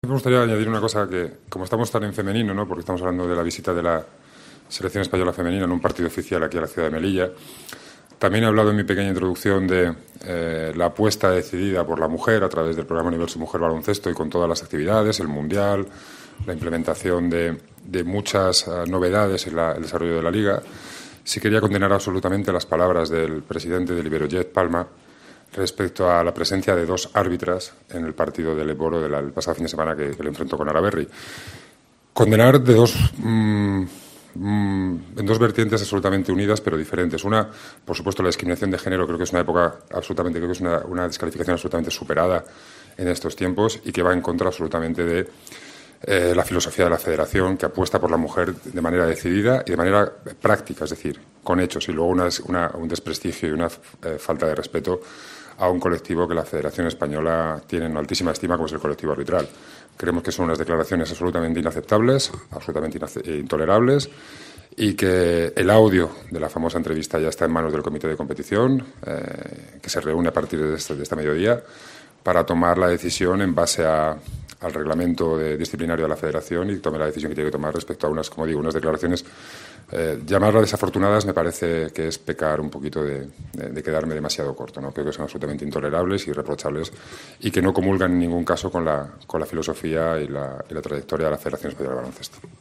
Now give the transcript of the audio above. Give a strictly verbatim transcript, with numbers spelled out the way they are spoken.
Me gustaría añadir una cosa que, como estamos tan en femenino, ¿no? Porque estamos hablando de la visita de la selección española femenina en un partido oficial aquí a la ciudad de Melilla, también he hablado en mi pequeña introducción de eh, la apuesta decidida por la mujer a través del programa Universo Mujer Baloncesto y con todas las actividades, el Mundial, la implementación de, de muchas uh, novedades en la, el desarrollo de la Liga. Sí quería condenar absolutamente las palabras del presidente del Iberojet, Palma, respecto a la presencia de dos árbitras en el partido del Eboro del pasado fin de semana que, que le enfrentó con Araberri. Condenar de dos, mmm, mmm, en dos vertientes absolutamente unidas pero diferentes. Una, por supuesto, la discriminación de género. Creo que es una época absolutamente, creo que es una, una descalificación absolutamente superada en estos tiempos y que va en contra absolutamente de eh, la filosofía de la Federación, que apuesta por la mujer de manera decidida y de manera práctica, es decir, con hechos, y luego una, una, un desprestigio y una eh, falta de respeto a un colectivo que la Federación Española tiene en altísima estima, como es el colectivo arbitral. Creemos que son unas declaraciones absolutamente inaceptables, absolutamente intolerables, y que el audio de la famosa entrevista ya está en manos del Comité de Competición, eh, que se reúne a partir de este, de este mediodía, para tomar la decisión en base a, al reglamento de, disciplinario de la Federación y tome la decisión que tiene que tomar respecto a unas, como digo, unas declaraciones. Eh, llamarlas desafortunadas me parece que es pecar un poquito de, de, de quedarme demasiado corto, ¿no? Creo que son absolutamente intolerables y irreprochables y que no comulgan en ningún caso con la, con la filosofía y la, y la trayectoria de la Federación Española de Baloncesto.